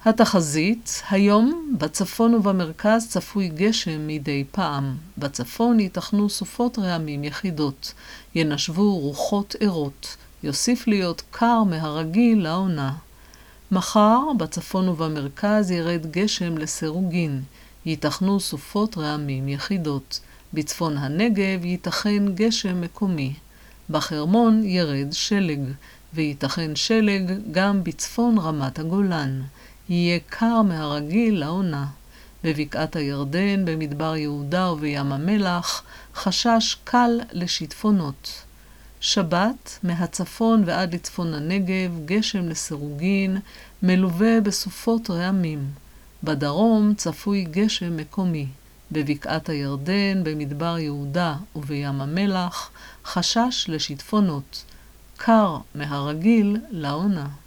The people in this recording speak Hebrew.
התחזית, היום בצפון ובמרכז צפוי גשם מדי פעם. בצפון ייתכנו סופות רעמים יחידות, ינשבו רוחות ערות, יוסיף להיות קר מהרגיל לעונה. מחר בצפון ובמרכז ירד גשם לסירוגין, ייתכנו סופות רעמים יחידות. בצפון הנגב ייתכן גשם מקומי. בחרמון ירד שלג, וייתכן שלג גם בצפון רמת הגולן. יהיה קר מהרגיל לעונה. בבקעת הירדן, במדבר יהודה ובים המלח, חשש קל לשיטפונות. שבת, מהצפון ועד לצפון הנגב, גשם לסירוגין, מלווה בסופות רעמים. בדרום צפוי גשם מקומי. בבקעת הירדן, במדבר יהודה ובים המלח, חשש לשיטפונות. קר מהרגיל לעונה.